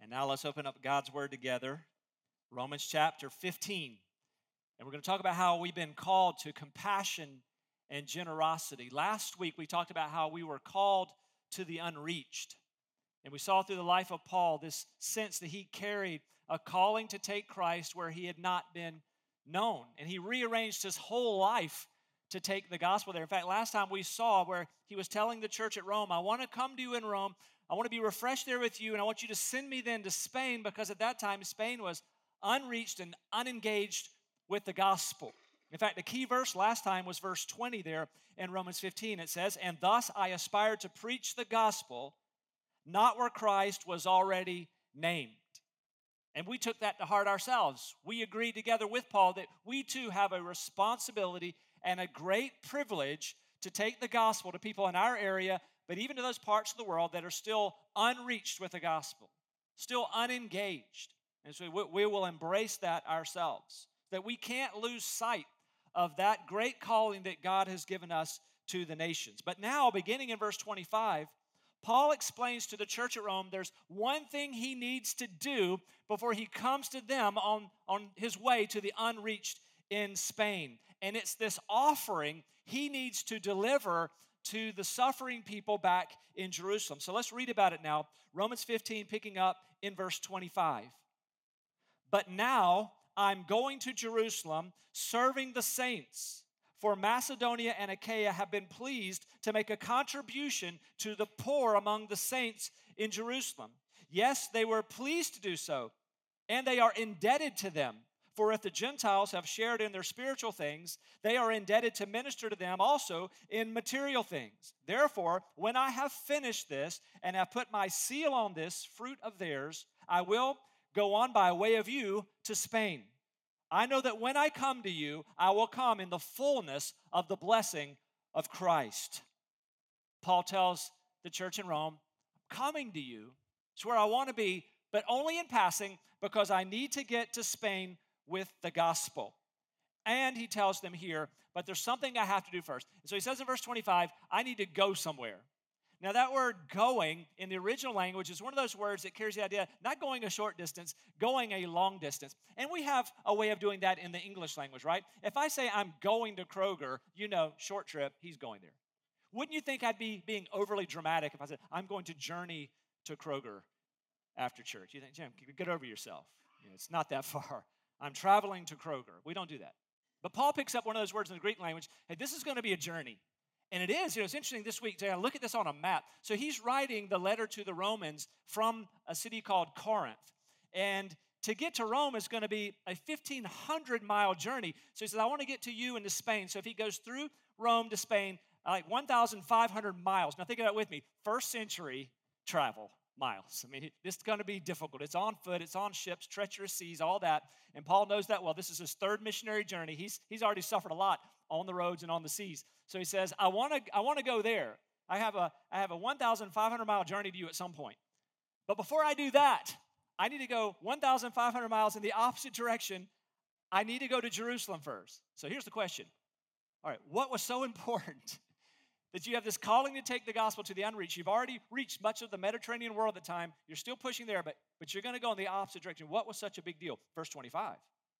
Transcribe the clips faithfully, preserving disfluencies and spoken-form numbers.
And now let's open up God's Word together. Romans chapter fifteen. And we're going to talk about how we've been called to compassion and generosity. Last week we talked about how we were called to the unreached. And we saw through the life of Paul this sense that he carried a calling to take Christ where he had not been known. And he rearranged his whole life to take the gospel there. In fact, last time we saw where he was telling the church at Rome, I want to come to you in Rome. I want to be refreshed there with you, and I want you to send me then to Spain, because at that time Spain was unreached and unengaged with the gospel. In fact, the key verse last time was verse twenty there in Romans fifteen. It says, and thus I aspire to preach the gospel, not where Christ was already named. And we took that to heart ourselves. We agreed together with Paul that we too have a responsibility and a great privilege to take the gospel to people in our area, but even to those parts of the world that are still unreached with the gospel, still unengaged. And so we, we will embrace that ourselves, that we can't lose sight of that great calling that God has given us to the nations. But now, beginning in verse twenty-five, Paul explains to the church at Rome there's one thing he needs to do before he comes to them on, on his way to the unreached in Spain. And it's this offering he needs to deliver to the suffering people back in Jerusalem. So let's read about it now. Romans fifteen, picking up in verse twenty-five. But now I'm going to Jerusalem, serving the saints. For Macedonia and Achaia have been pleased to make a contribution to the poor among the saints in Jerusalem. Yes, they were pleased to do so, and they are indebted to them. For if the Gentiles have shared in their spiritual things, they are indebted to minister to them also in material things. Therefore, when I have finished this and have put my seal on this fruit of theirs, I will go on by way of you to Spain. I know that when I come to you, I will come in the fullness of the blessing of Christ. Paul tells the church in Rome, I'm coming to you. It's where I want to be, but only in passing, because I need to get to Spain with the gospel. And he tells them here, but there's something I have to do first. And so he says in verse twenty-five, I need to go somewhere. Now that word going in the original language is one of those words that carries the idea, not going a short distance, going a long distance. And we have a way of doing that in the English language, right? If I say I'm going to Kroger, you know, short trip, he's going there. Wouldn't you think I'd be being overly dramatic if I said, I'm going to journey to Kroger after church? You think, Jim, get over yourself. You know, it's not that far. I'm traveling to Kroger. We don't do that. But Paul picks up one of those words in the Greek language. Hey, this is going to be a journey. And it is. You know, it's interesting this week. I look at this on a map. So he's writing the letter to the Romans from a city called Corinth. And to get to Rome is going to be a fifteen hundred mile journey. So he says, I want to get to you and to Spain. So if he goes through Rome to Spain, like one thousand five hundred miles. Now think about it with me. First century travel miles. I mean, this is going to be difficult. It's on foot. It's on ships, treacherous seas, all that. And Paul knows that well. This is his third missionary journey. He's, he's already suffered a lot on the roads and on the seas. So he says, I want to I want to go there. I have a I have a one thousand five hundred mile journey to you at some point. But before I do that, I need to go one thousand five hundred miles in the opposite direction. I need to go to Jerusalem first. So here's the question. All right, what was so important that you have this calling to take the gospel to the unreached? You've already reached much of the Mediterranean world at the time. You're still pushing there, but, but you're going to go in the opposite direction. What was such a big deal? Verse twenty-five.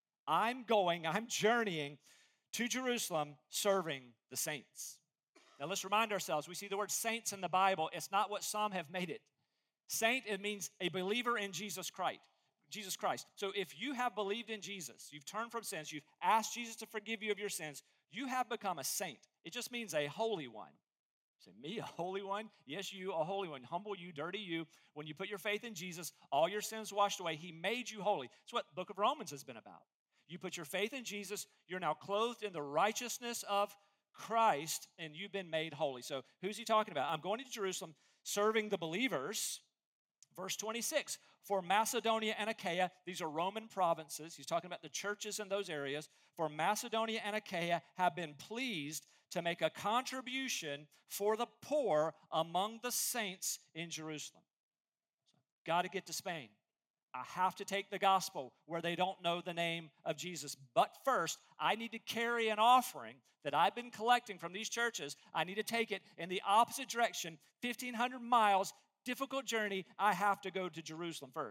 I'm going, I'm journeying to Jerusalem, serving the saints. Now let's remind ourselves, we see the word saints in the Bible. It's not what some have made it. Saint, it means a believer in Jesus Christ. Jesus Christ. So if you have believed in Jesus, you've turned from sins, you've asked Jesus to forgive you of your sins, you have become a saint. It just means a holy one. Say, me, a holy one? Yes, you, a holy one. Humble you, dirty you. When you put your faith in Jesus, all your sins washed away. He made you holy. That's what the book of Romans has been about. You put your faith in Jesus, you're now clothed in the righteousness of Christ, and you've been made holy. So who's he talking about? I'm going to Jerusalem, serving the believers. Verse twenty-six, for Macedonia and Achaia, these are Roman provinces. He's talking about the churches in those areas. For Macedonia and Achaia have been pleased to make a contribution for the poor among the saints in Jerusalem. So, got to get to Spain. I have to take the gospel where they don't know the name of Jesus. But first, I need to carry an offering that I've been collecting from these churches. I need to take it in the opposite direction, fifteen hundred miles, difficult journey. I have to go to Jerusalem first.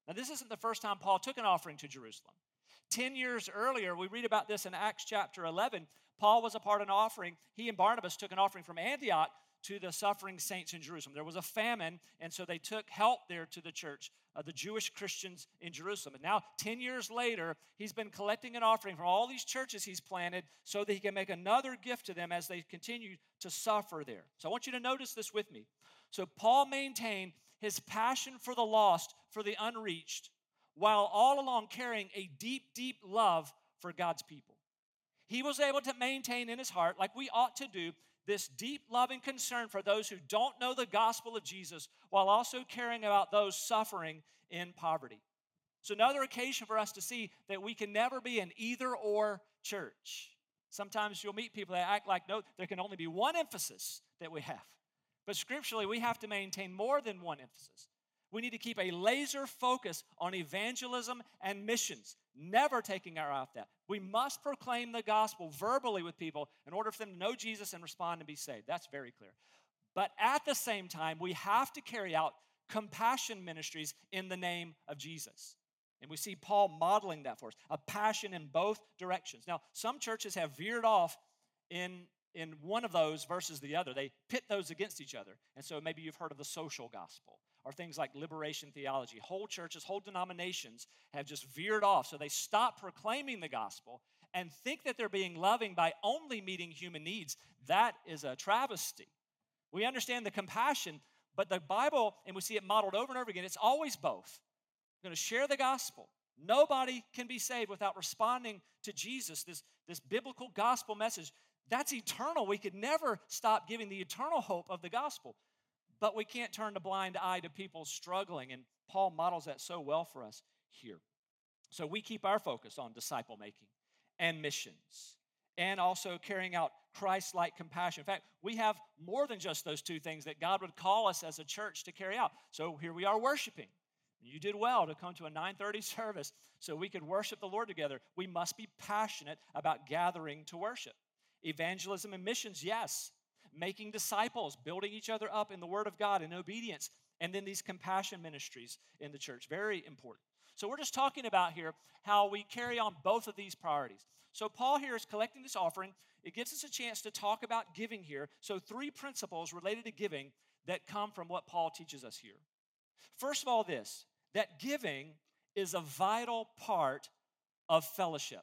Now, this isn't the first time Paul took an offering to Jerusalem. Ten years earlier, we read about this in Acts chapter eleven. Paul was a part of an offering. He and Barnabas took an offering from Antioch to the suffering saints in Jerusalem. There was a famine, and so they took help there to the church, uh, the Jewish Christians in Jerusalem. And now, ten years later, he's been collecting an offering from all these churches he's planted so that he can make another gift to them as they continue to suffer there. So I want you to notice this with me. So Paul maintained his passion for the lost, for the unreached, while all along carrying a deep, deep love for God's people. He was able to maintain in his heart, like we ought to do, this deep love and concern for those who don't know the gospel of Jesus, while also caring about those suffering in poverty. It's another occasion for us to see that we can never be an either-or church. Sometimes you'll meet people that act like, no, there can only be one emphasis that we have. But scripturally, we have to maintain more than one emphasis. We need to keep a laser focus on evangelism and missions, never taking our eye off that. We must proclaim the gospel verbally with people in order for them to know Jesus and respond and be saved. That's very clear. But at the same time, we have to carry out compassion ministries in the name of Jesus. And we see Paul modeling that for us, a passion in both directions. Now, some churches have veered off in, in one of those versus the other. They pit those against each other. And so maybe you've heard of the social gospel or things like liberation theology. Whole churches, whole denominations have just veered off. So they stop proclaiming the gospel and think that they're being loving by only meeting human needs. That is a travesty. We understand the compassion, but the Bible, and we see it modeled over and over again, it's always both. We're going to share the gospel. Nobody can be saved without responding to Jesus, this, this biblical gospel message. That's eternal. We could never stop giving the eternal hope of the gospel. But we can't turn a blind eye to people struggling, and Paul models that so well for us here. So we keep our focus on disciple making and missions and also carrying out Christ-like compassion. In fact, we have more than just those two things that God would call us as a church to carry out. So here we are worshiping. You did well to come to a nine thirty service so we could worship the Lord together. We must be passionate about gathering to worship. Evangelism and missions, yes. Making disciples, building each other up in the Word of God in obedience, and then these compassion ministries in the church, very important. So we're just talking about here how we carry on both of these priorities. So Paul here is collecting this offering. It gives us a chance to talk about giving here. So three principles related to giving that come from what Paul teaches us here. First of all, this, that giving is a vital part of fellowship.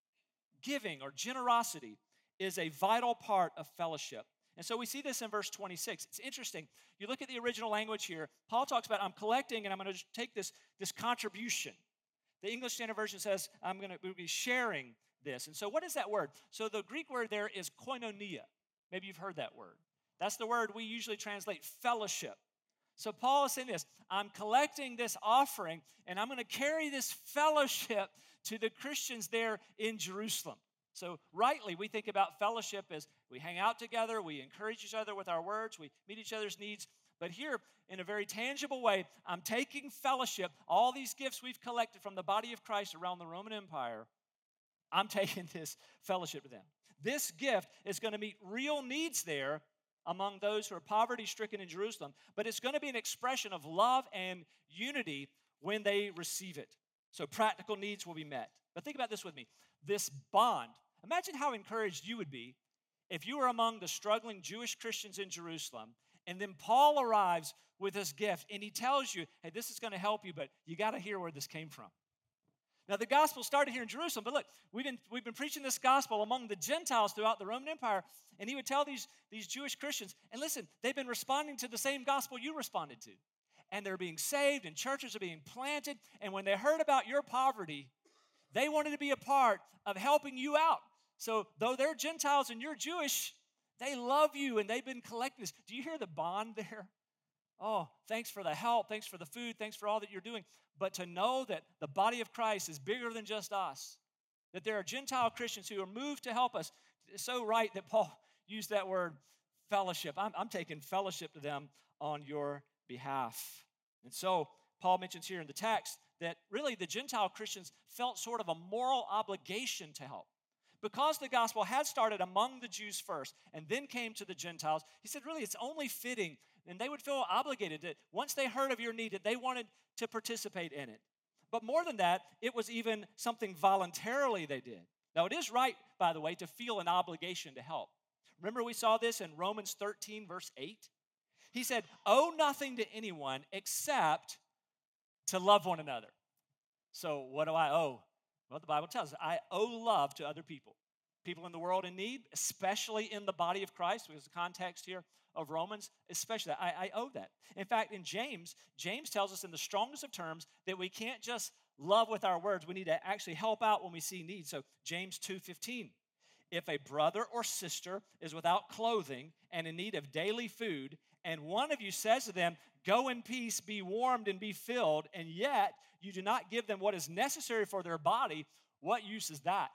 Giving or generosity is a vital part of fellowship. And so we see this in verse twenty-six. It's interesting. You look at the original language here. Paul talks about, I'm collecting and I'm going to take this, this contribution. The English Standard Version says, I'm going to we'll be sharing this. And so what is that word? So the Greek word there is koinonia. Maybe you've heard that word. That's the word we usually translate fellowship. So Paul is saying this, I'm collecting this offering and I'm going to carry this fellowship to the Christians there in Jerusalem. So rightly, we think about fellowship as we hang out together, we encourage each other with our words, we meet each other's needs. But here, in a very tangible way, I'm taking fellowship, all these gifts we've collected from the body of Christ around the Roman Empire, I'm taking this fellowship to them. This gift is going to meet real needs there among those who are poverty-stricken in Jerusalem, but it's going to be an expression of love and unity when they receive it. So practical needs will be met. But think about this with me. This bond, imagine how encouraged you would be if you were among the struggling Jewish Christians in Jerusalem, and then Paul arrives with this gift, and he tells you, hey, this is going to help you, but you got to hear where this came from. Now, the gospel started here in Jerusalem, but look, we've been, we've been preaching this gospel among the Gentiles throughout the Roman Empire, and he would tell these, these Jewish Christians, and listen, they've been responding to the same gospel you responded to, and they're being saved, and churches are being planted, and when they heard about your poverty, they wanted to be a part of helping you out. So though they're Gentiles and you're Jewish, they love you, and they've been collecting this. Do you hear the bond there? Oh, thanks for the help. Thanks for the food. Thanks for all that you're doing. But to know that the body of Christ is bigger than just us, that there are Gentile Christians who are moved to help us. It's so right that Paul used that word fellowship. I'm, I'm taking fellowship to them on your behalf. And so Paul mentions here in the text that really the Gentile Christians felt sort of a moral obligation to help. Because the gospel had started among the Jews first and then came to the Gentiles, he said, really, it's only fitting, and they would feel obligated that once they heard of your need, that they wanted to participate in it. But more than that, it was even something voluntarily they did. Now, it is right, by the way, to feel an obligation to help. Remember we saw this in Romans thirteen, verse eight? He said, owe nothing to anyone except to love one another. So what do I owe? Well, the Bible tells us I owe love to other people. People in the world in need, especially in the body of Christ, which is the context here of Romans, especially that. I, I owe that. In fact, in James, James tells us in the strongest of terms that we can't just love with our words. We need to actually help out when we see need. So James two fifteen, if a brother or sister is without clothing and in need of daily food, and one of you says to them, go in peace, be warmed and be filled, and yet you do not give them what is necessary for their body, what use is that?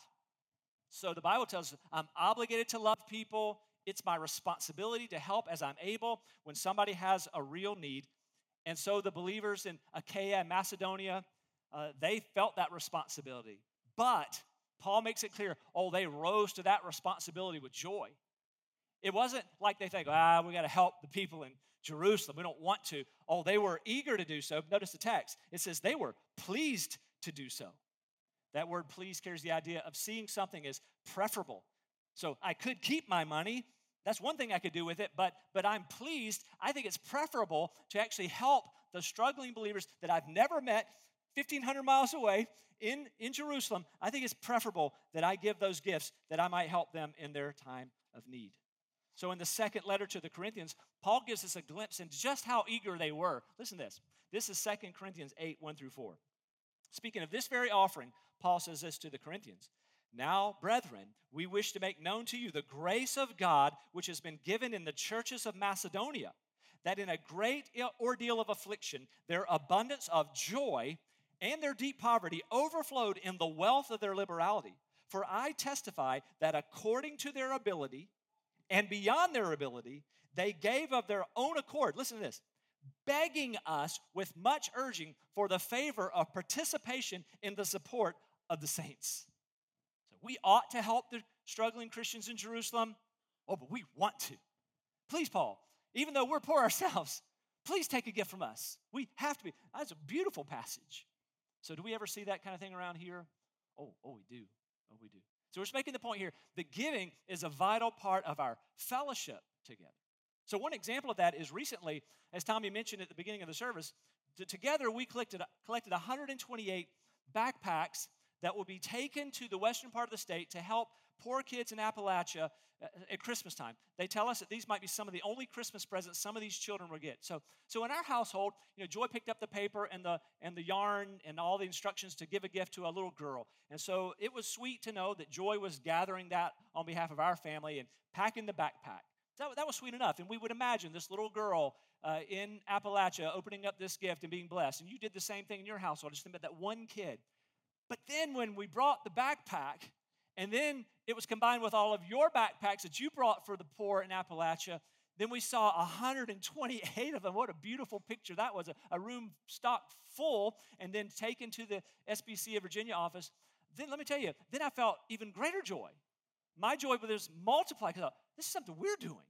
So the Bible tells us I'm obligated to love people. It's my responsibility to help as I'm able when somebody has a real need. And so the believers in Achaia and Macedonia, uh, they felt that responsibility. But Paul makes it clear, oh, they rose to that responsibility with joy. It wasn't like they think, ah, we got to help the people in Jerusalem. We don't want to. Oh, they were eager to do so. Notice the text. It says they were pleased to do so. That word please carries the idea of seeing something as preferable. So I could keep my money. That's one thing I could do with it, but, but I'm pleased. I think it's preferable to actually help the struggling believers that I've never met fifteen hundred miles away in, in Jerusalem. I think it's preferable that I give those gifts that I might help them in their time of need. So in the second letter to the Corinthians, Paul gives us a glimpse into just how eager they were. Listen to this. This is Second Corinthians eight, one through four. Speaking of this very offering, Paul says this to the Corinthians. Now, brethren, we wish to make known to you the grace of God which has been given in the churches of Macedonia, that in a great ordeal of affliction, their abundance of joy and their deep poverty overflowed in the wealth of their liberality. For I testify that according to their ability and beyond their ability, they gave of their own accord, listen to this, begging us with much urging for the favor of participation in the support of the saints. So we ought to help the struggling Christians in Jerusalem. Oh, but we want to. Please, Paul, even though we're poor ourselves, please take a gift from us. We have to be. That's a beautiful passage. So do we ever see that kind of thing around here? Oh, oh, we do. Oh, we do. So we're just making the point here that giving is a vital part of our fellowship together. So one example of that is recently, as Tommy mentioned at the beginning of the service, t- together we collected, collected one hundred twenty-eight backpacks that will be taken to the western part of the state to help poor kids in Appalachia at Christmas time. They tell us that these might be some of the only Christmas presents some of these children will get. So, so in our household, you know, Joy picked up the paper and the and the yarn and all the instructions to give a gift to a little girl. And so it was sweet to know that Joy was gathering that on behalf of our family and packing the backpack. That, that was sweet enough. And we would imagine this little girl uh, in Appalachia opening up this gift and being blessed. And you did the same thing in your household. Just think about that one kid. But then when we brought the backpack, and then it was combined with all of your backpacks that you brought for the poor in Appalachia, then we saw one hundred twenty-eight of them. What a beautiful picture that was. A, a room stocked full and then taken to the S B C of Virginia office. Then let me tell you, then I felt even greater joy. My joy was multiplied because this is something we're doing.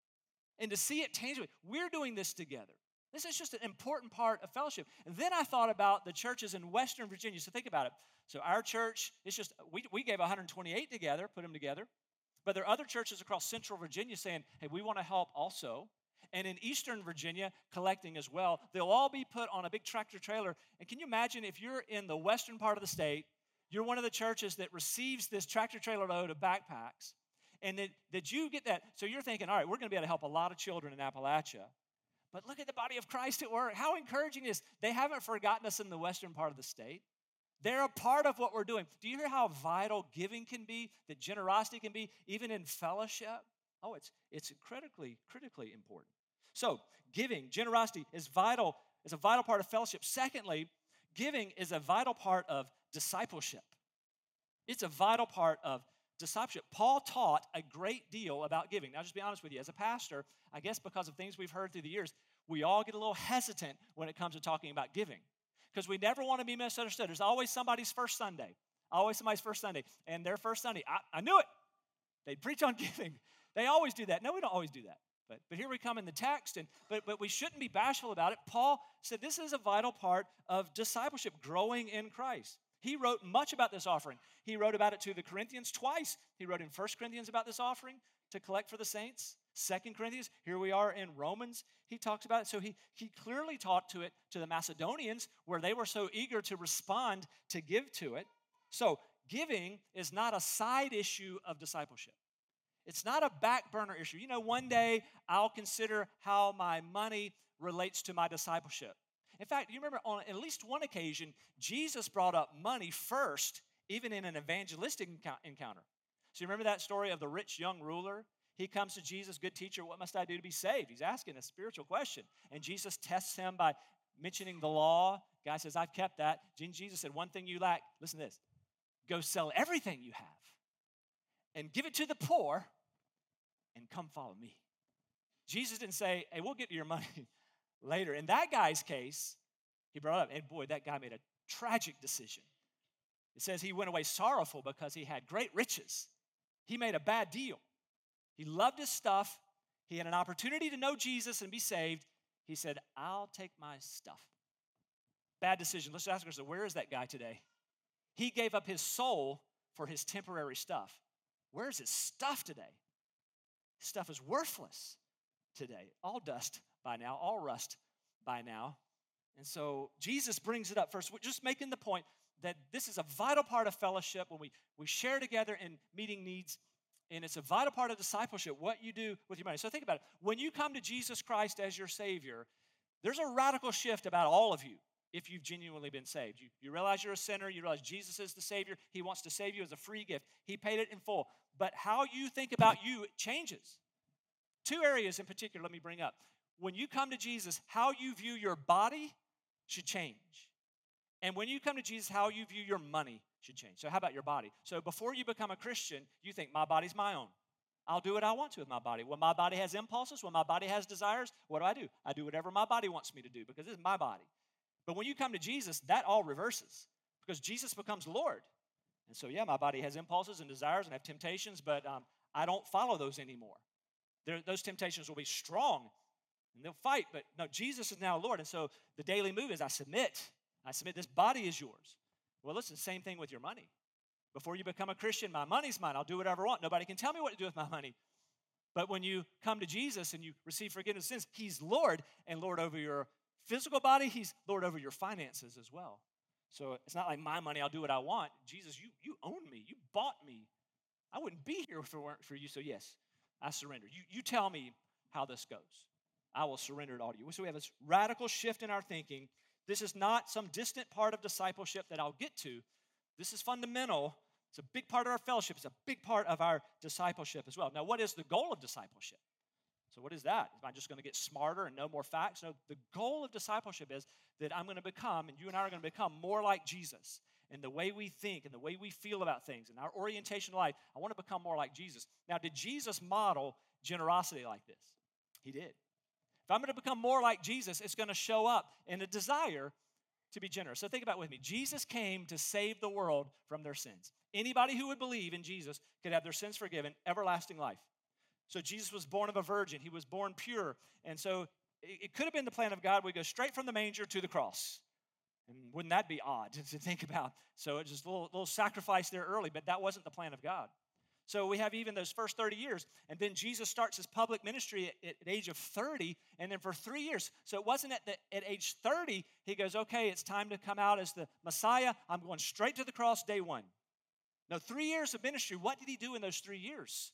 And to see it tangibly, we're doing this together. This is just an important part of fellowship. And then I thought about the churches in Western Virginia. So think about it. So our church, it's just, we, we gave one hundred twenty-eight together, put them together. But there are other churches across Central Virginia saying, hey, we want to help also. And in Eastern Virginia, collecting as well. They'll all be put on a big tractor trailer. And can you imagine if you're in the western part of the state, you're one of the churches that receives this tractor trailer load of backpacks, and that, that you get that. So you're thinking, all right, we're going to be able to help a lot of children in Appalachia. But look at the body of Christ at work. How encouraging is they haven't forgotten us in the western part of the state. They're a part of what we're doing. Do you hear how vital giving can be, that generosity can be, even in fellowship? Oh, it's it's critically, critically important. So giving, generosity is vital, is a vital part of fellowship. Secondly, giving is a vital part of discipleship. It's a vital part of discipleship. Paul taught a great deal about giving. Now, just be honest with you, as a pastor, I guess because of things we've heard through the years, we all get a little hesitant when it comes to talking about giving because we never want to be misunderstood. There's always somebody's first Sunday, always somebody's first Sunday, and their first Sunday, I, I knew it. They preach on giving. They always do that. No, we don't always do that. But, but here we come in the text, and but, but we shouldn't be bashful about it. Paul said this is a vital part of discipleship, growing in Christ. He wrote much about this offering. He wrote about it to the Corinthians twice. He wrote in First Corinthians about this offering to collect for the saints. Second Corinthians, here we are in Romans, he talks about it. So he, he clearly talked to it to the Macedonians, where they were so eager to respond to give to it. So giving is not a side issue of discipleship. It's not a back burner issue. You know, one day I'll consider how my money relates to my discipleship. In fact, you remember on at least one occasion, Jesus brought up money first, even in an evangelistic encounter. So you remember that story of the rich young ruler? He comes to Jesus, good teacher, what must I do to be saved? He's asking a spiritual question. And Jesus tests him by mentioning the law. Guy says, I've kept that. Jesus said, one thing you lack, listen to this, go sell everything you have and give it to the poor and come follow me. Jesus didn't say, hey, we'll get to your money later. In that guy's case, he brought up, and boy, that guy made a tragic decision. It says he went away sorrowful because he had great riches. He made a bad deal. He loved his stuff. He had an opportunity to know Jesus and be saved. He said, I'll take my stuff. Bad decision. Let's ask ourselves, where is that guy today? He gave up his soul for his temporary stuff. Where is his stuff today? His stuff is worthless today. All dust by now, all rust by now. And so Jesus brings it up first. We're just making the point that this is a vital part of fellowship when we, we share together in meeting needs. And it's a vital part of discipleship, what you do with your money. So think about it. When you come to Jesus Christ as your Savior, there's a radical shift about all of you if you've genuinely been saved. You, you realize you're a sinner. You realize Jesus is the Savior. He wants to save you as a free gift. He paid it in full. But how you think about you it changes. Two areas in particular let me bring up. When you come to Jesus, how you view your body should change. And when you come to Jesus, how you view your money should change. So how about your body? So before you become a Christian, you think, my body's my own. I'll do what I want to with my body. When my body has impulses, when my body has desires, what do I do? I do whatever my body wants me to do because this is my body. But when you come to Jesus, that all reverses because Jesus becomes Lord. And so, yeah, my body has impulses and desires and have temptations, but um, I don't follow those anymore. There, those temptations will be strong and they'll fight, but no, Jesus is now Lord. And so the daily move is I submit. I submit. This body is yours. Well, listen, same thing with your money. Before you become a Christian, my money's mine. I'll do whatever I want. Nobody can tell me what to do with my money. But when you come to Jesus and you receive forgiveness of sins, He's Lord, and Lord over your physical body, He's Lord over your finances as well. So it's not like my money, I'll do what I want. Jesus, you, you own me. You bought me. I wouldn't be here if it weren't for you. So yes, I surrender. You, you tell me how this goes. I will surrender it all to you. So we have this radical shift in our thinking. This is not some distant part of discipleship that I'll get to. This is fundamental. It's a big part of our fellowship. It's a big part of our discipleship as well. Now, what is the goal of discipleship? So what is that? Am I just going to get smarter and know more facts? No, the goal of discipleship is that I'm going to become, and you and I are going to become more like Jesus in the way we think and the way we feel about things and our orientation in life. I want to become more like Jesus. Now, did Jesus model generosity like this? He did. If I'm going to become more like Jesus, it's going to show up in a desire to be generous. So think about it with me. Jesus came to save the world from their sins. Anybody who would believe in Jesus could have their sins forgiven, everlasting life. So Jesus was born of a virgin. He was born pure. And so it could have been the plan of God. We go straight from the manger to the cross. And wouldn't that be odd to think about? So it's just a little, little sacrifice there early, but that wasn't the plan of God. So we have even those first thirty years. And then Jesus starts his public ministry at, at age of thirty, and then for three years. So it wasn't at, the, at age thirty, he goes, okay, it's time to come out as the Messiah. I'm going straight to the cross day one. No, three years of ministry. What did he do in those three years?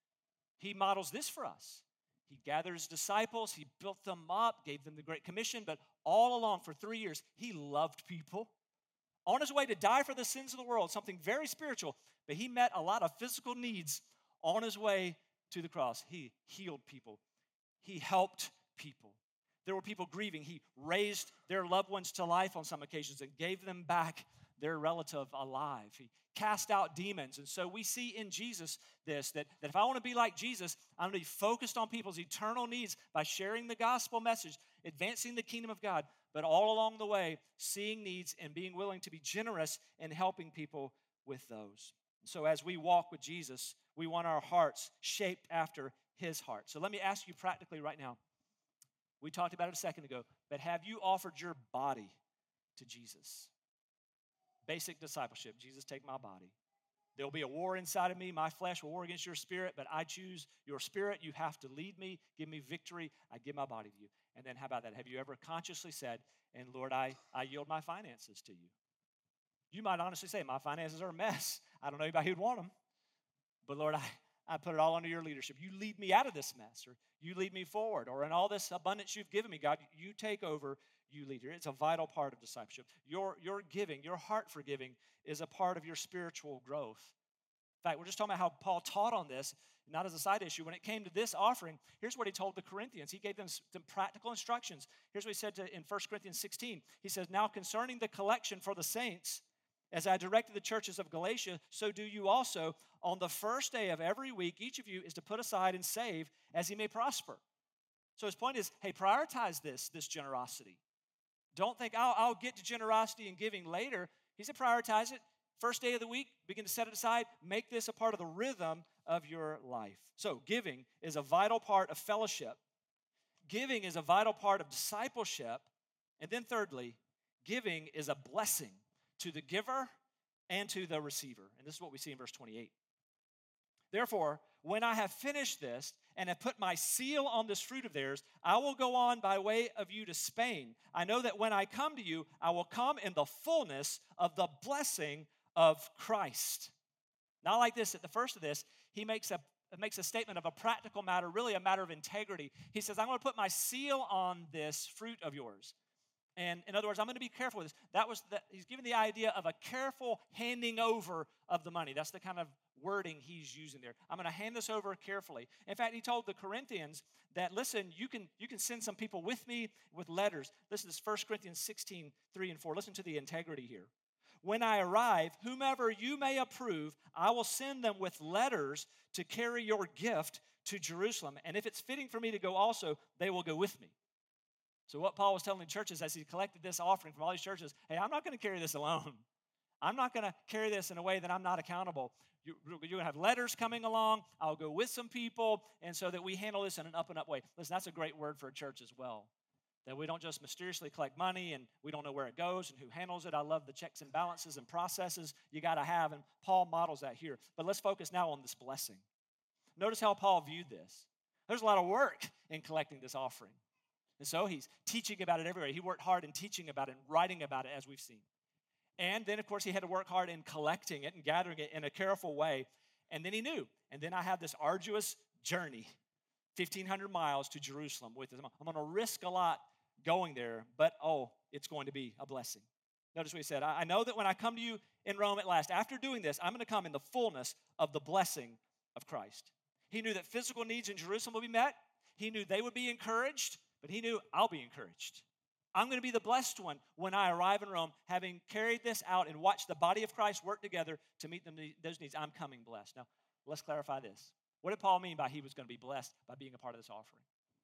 He models this for us. He gathered his disciples. He built them up, gave them the Great Commission. But all along for three years, he loved people. On his way to die for the sins of the world, something very spiritual, but he met a lot of physical needs on his way to the cross. He healed people. He helped people. There were people grieving. He raised their loved ones to life on some occasions and gave them back their relative alive. He cast out demons. And so we see in Jesus this, that, that if I want to be like Jesus, I'm going to be focused on people's eternal needs by sharing the gospel message, advancing the kingdom of God, but all along the way, seeing needs and being willing to be generous and helping people with those. So as we walk with Jesus, we want our hearts shaped after his heart. So let me ask you practically right now. We talked about it a second ago, but have you offered your body to Jesus? Basic discipleship. Jesus, take my body. There'll be a war inside of me. My flesh will war against your spirit, but I choose your spirit. You have to lead me, give me victory. I give my body to you. And then how about that? Have you ever consciously said, and Lord, I, I yield my finances to you? You might honestly say, my finances are a mess. I don't know anybody who'd want them. But Lord, I, I put it all under your leadership. You lead me out of this mess, or you lead me forward, or in all this abundance you've given me, God, you take over, you lead. It's a vital part of discipleship. Your, your giving, your heart for giving is a part of your spiritual growth. In fact, we're just talking about how Paul taught on this, not as a side issue. When it came to this offering, here's what he told the Corinthians. He gave them some practical instructions. Here's what he said to, in First Corinthians sixteen. He says, now concerning the collection for the saints, as I directed the churches of Galatia, so do you also. On the first day of every week, each of you is to put aside and save as he may prosper. So his point is, hey, prioritize this, this generosity. Don't think, I'll, I'll get to generosity and giving later. He said, prioritize it. First day of the week, begin to set it aside. Make this a part of the rhythm of your life. So giving is a vital part of fellowship. Giving is a vital part of discipleship. And then thirdly, giving is a blessing to the giver and to the receiver. And this is what we see in verse twenty-eight. Therefore, when I have finished this and have put my seal on this fruit of theirs, I will go on by way of you to Spain. I know that when I come to you, I will come in the fullness of the blessing of Christ. Not like this, at the first of this, he makes a, makes a statement of a practical matter, really a matter of integrity. He says, I'm going to put my seal on this fruit of yours. And in other words, I'm going to be careful with this. That was the, he's giving the idea of a careful handing over of the money. That's the kind of wording he's using there. I'm going to hand this over carefully. In fact, he told the Corinthians that, listen, you can, you can send some people with me with letters. Listen, this is First Corinthians sixteen, three and four. Listen to the integrity here. When I arrive, whomever you may approve, I will send them with letters to carry your gift to Jerusalem. And if it's fitting for me to go also, they will go with me. So what Paul was telling the churches as he collected this offering from all these churches, hey, I'm not going to carry this alone. I'm not going to carry this in a way that I'm not accountable. You, you're going to have letters coming along. I'll go with some people, and so that we handle this in an up-and-up way. Listen, that's a great word for a church as well, that we don't just mysteriously collect money and we don't know where it goes and who handles it. I love the checks and balances and processes you got to have, and Paul models that here. But let's focus now on this blessing. Notice how Paul viewed this. There's a lot of work in collecting this offering. And so he's teaching about it everywhere. He worked hard in teaching about it and writing about it, as we've seen. And then, of course, he had to work hard in collecting it and gathering it in a careful way. And then he knew. And then I have this arduous journey, fifteen hundred miles to Jerusalem with this. I'm going to risk a lot going there, but, oh, it's going to be a blessing. Notice what he said. I know that when I come to you in Rome at last, after doing this, I'm going to come in the fullness of the blessing of Christ. He knew that physical needs in Jerusalem would be met. He knew they would be encouraged. But he knew, I'll be encouraged. I'm going to be the blessed one when I arrive in Rome, having carried this out and watched the body of Christ work together to meet them, those needs. I'm coming blessed. Now, let's clarify this. What did Paul mean by he was going to be blessed by being a part of this offering?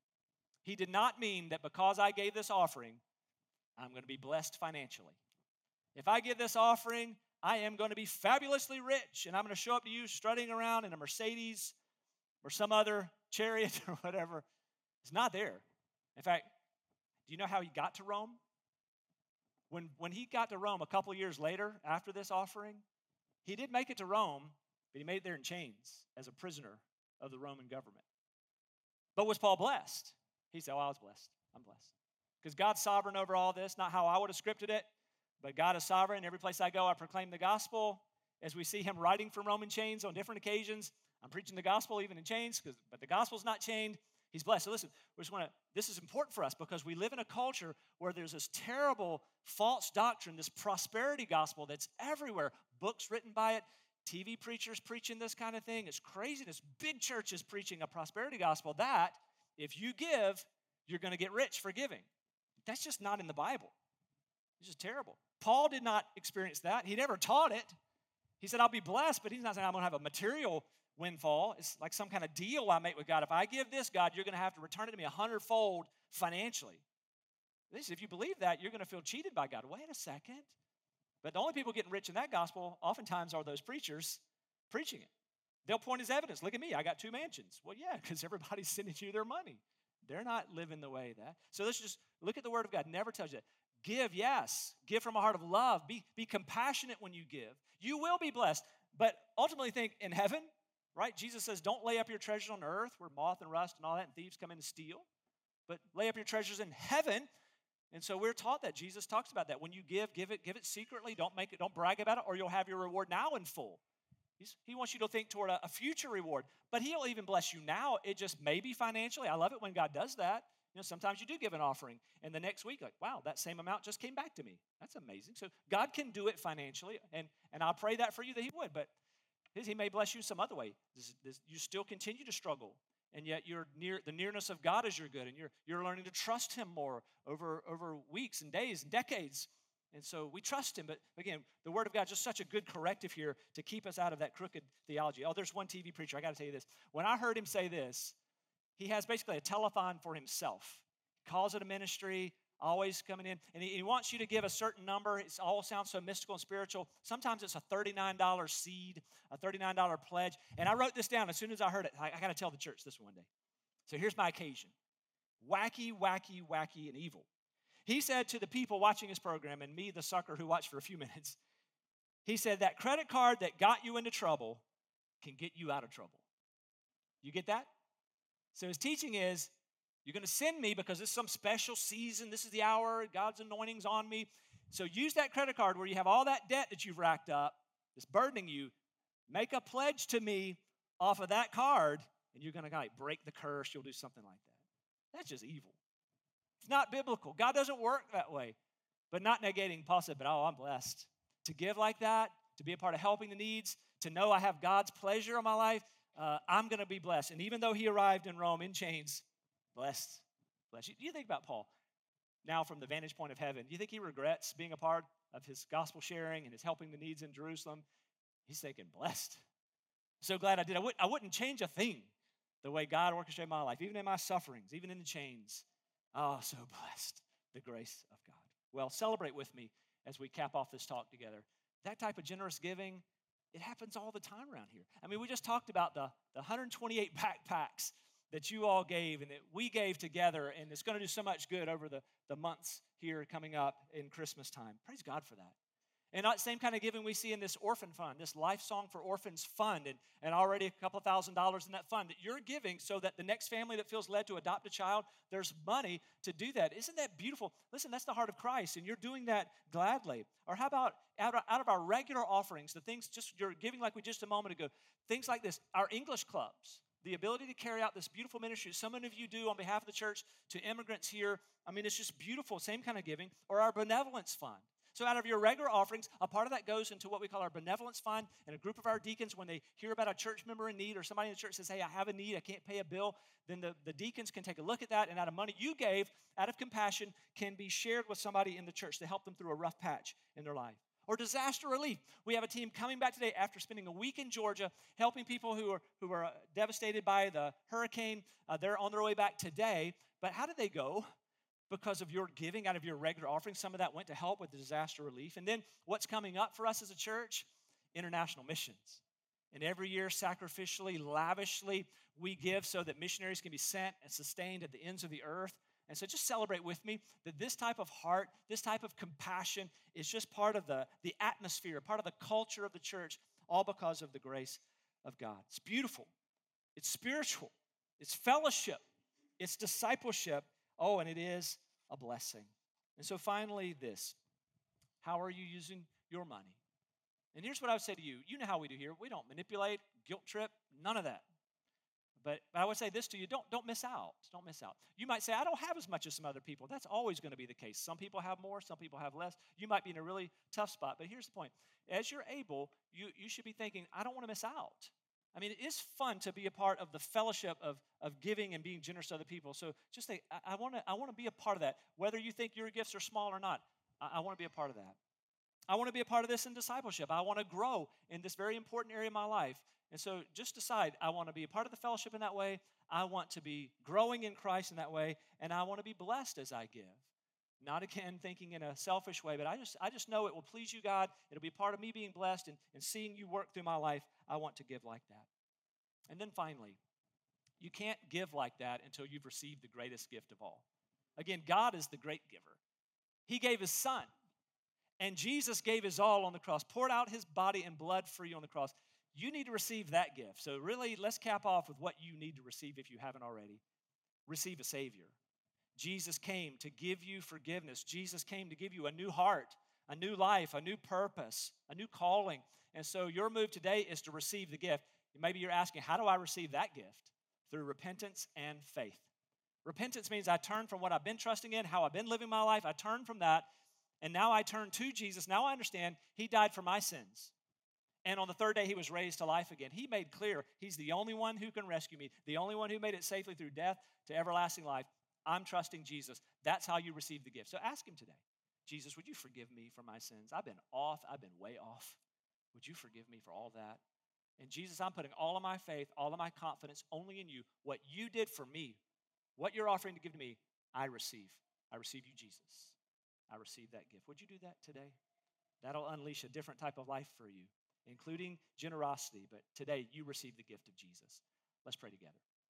He did not mean that because I gave this offering, I'm going to be blessed financially. If I give this offering, I am going to be fabulously rich, and I'm going to show up to you strutting around in a Mercedes or some other chariot or whatever. It's not there. In fact, do you know how he got to Rome? When, when he got to Rome a couple years later after this offering, he did make it to Rome, but he made it there in chains as a prisoner of the Roman government. But was Paul blessed? He said, oh, I was blessed. I'm blessed. Because God's sovereign over all this, not how I would have scripted it, but God is sovereign. Every place I go, I proclaim the gospel. As we see him writing from Roman chains on different occasions, I'm preaching the gospel even in chains, because but the gospel's not chained. He's blessed. So listen, we just want to, this is important for us because we live in a culture where there's this terrible false doctrine, this prosperity gospel that's everywhere. Books written by it, T V preachers preaching this kind of thing. It's craziness. Big churches preaching a prosperity gospel that if you give, you're going to get rich for giving. That's just not in the Bible. It's just terrible. Paul did not experience that. He never taught it. He said, I'll be blessed, but he's not saying I'm going to have a material windfall. It's like some kind of deal I make with God. If I give this, God, you're going to have to return it to me a hundredfold financially. Listen, if you believe that, you're going to feel cheated by God. Wait a second. But the only people getting rich in that gospel oftentimes are those preachers preaching it. They'll point as evidence. Look at me. I got two mansions. Well, yeah, because everybody's sending you their money. They're not living the way that. So let's just look at the Word of God. Never tells you that. Give, yes. Give from a heart of love. Be, be compassionate when you give. You will be blessed. But ultimately think in heaven, right? Jesus says, don't lay up your treasures on earth where moth and rust and all that and thieves come in and steal. But lay up your treasures in heaven. And so we're taught that. Jesus talks about that. When you give, give it, give it secretly. Don't make it, don't brag about it, or you'll have your reward now in full. He's, he wants you to think toward a, a future reward. But he'll even bless you now. It just may be financially. I love it when God does that. You know, sometimes you do give an offering, and the next week, like, wow, that same amount just came back to me. That's amazing. So God can do it financially, and, and I'll pray that for you that he would. But he may bless you some other way. This, this, you still continue to struggle. And yet you're near the nearness of God is your good, and you're you're learning to trust him more over, over weeks and days and decades. And so we trust him. But again, the Word of God is just such a good corrective here to keep us out of that crooked theology. Oh, there's one T V preacher. I got to tell you this. When I heard him say this, he has basically a telethon for himself. He calls it a ministry, always coming in. And he, he wants you to give a certain number. It all sounds so mystical and spiritual. Sometimes it's a thirty-nine dollars seed, a thirty-nine dollars pledge. And I wrote this down as soon as I heard it. I, I got to tell the church this one day. So here's my occasion. Wacky, wacky, wacky, and evil. He said to the people watching his program, and me, the sucker who watched for a few minutes, he said, that credit card that got you into trouble can get you out of trouble. You get that? So his teaching is, you're going to send me because it's some special season. This is the hour. God's anointing's on me. So use that credit card where you have all that debt that you've racked up that's burdening you. Make a pledge to me off of that card, and you're going to like break the curse. You'll do something like that. That's just evil. It's not biblical. God doesn't work that way. But not negating, Paul said, but oh, I'm blessed. To give like that, to be a part of helping the needs, to know I have God's pleasure in my life, uh, I'm going to be blessed. And even though he arrived in Rome in chains, blessed. Blessed. Do you think about Paul now from the vantage point of heaven? Do you think he regrets being a part of his gospel sharing and his helping the needs in Jerusalem? He's thinking, blessed. So glad I did. I, would, I wouldn't change a thing the way God orchestrated my life, even in my sufferings, even in the chains. Oh, so blessed, the grace of God. Well, celebrate with me as we cap off this talk together. That type of generous giving, it happens all the time around here. I mean, we just talked about the, the one hundred twenty-eight backpacks that you all gave and that we gave together, and it's going to do so much good over the, the months here coming up in Christmas time. Praise God for that. And that same kind of giving we see in this orphan fund, this Life Song for Orphans fund, and, and already a couple of thousand dollars in that fund that you're giving so that the next family that feels led to adopt a child, there's money to do that. Isn't that beautiful? Listen, that's the heart of Christ, and you're doing that gladly. Or how about out of, out of our regular offerings, the things just you're giving like we just a moment ago, things like this, our English clubs, the ability to carry out this beautiful ministry that some of you do on behalf of the church to immigrants here. I mean, it's just beautiful, same kind of giving. Or our benevolence fund. So out of your regular offerings, a part of that goes into what we call our benevolence fund. And a group of our deacons, when they hear about a church member in need or somebody in the church says, hey, I have a need, I can't pay a bill, then the, the deacons can take a look at that. And out of money you gave, out of compassion, can be shared with somebody in the church to help them through a rough patch in their life. Or disaster relief. We have a team coming back today after spending a week in Georgia helping people who are, who are devastated by the hurricane. Uh, they're on their way back today. But how did they go? Because of your giving out of your regular offering. Some of that went to help with the disaster relief. And then what's coming up for us as a church? International missions. And every year, sacrificially, lavishly, we give so that missionaries can be sent and sustained at the ends of the earth. And so just celebrate with me that this type of heart, this type of compassion is just part of the, the atmosphere, part of the culture of the church, all because of the grace of God. It's beautiful. It's spiritual. It's fellowship. It's discipleship. Oh, and it is a blessing. And so finally, this. How are you using your money? And here's what I would say to you. You know how we do here. We don't manipulate, guilt trip, none of that. But, but I would say this to you, don't, don't miss out. Don't miss out. You might say, I don't have as much as some other people. That's always going to be the case. Some people have more, some people have less. You might be in a really tough spot. But here's the point. As you're able, you, you should be thinking, I don't want to miss out. I mean, it is fun to be a part of the fellowship of, of giving and being generous to other people. So just think, I, I want to I want to be a part of that. Whether you think your gifts are small or not, I, I want to be a part of that. I want to be a part of this in discipleship. I want to grow in this very important area of my life. And so just decide, I want to be a part of the fellowship in that way. I want to be growing in Christ in that way. And I want to be blessed as I give. Not again thinking in a selfish way, but I just I just know it will please you, God. It'll be part of me being blessed and, and seeing you work through my life. I want to give like that. And then finally, you can't give like that until you've received the greatest gift of all. Again, God is the great giver. He gave his son, and Jesus gave his all on the cross, poured out his body and blood for you on the cross. You need to receive that gift. So really, let's cap off with what you need to receive if you haven't already. Receive a Savior. Jesus came to give you forgiveness. Jesus came to give you a new heart, a new life, a new purpose, a new calling. And so your move today is to receive the gift. Maybe you're asking, how do I receive that gift? Through repentance and faith. Repentance means I turn from what I've been trusting in, how I've been living my life. I turn from that, and now I turn to Jesus. Now I understand he died for my sins. And on the third day, he was raised to life again. He made clear he's the only one who can rescue me, the only one who made it safely through death to everlasting life. I'm trusting Jesus. That's how you receive the gift. So ask him today, Jesus, would you forgive me for my sins? I've been off. I've been way off. Would you forgive me for all that? And Jesus, I'm putting all of my faith, all of my confidence only in you. What you did for me, what you're offering to give to me, I receive. I receive you, Jesus. I receive that gift. Would you do that today? That'll unleash a different type of life for you, including generosity. But today, you receive the gift of Jesus. Let's pray together.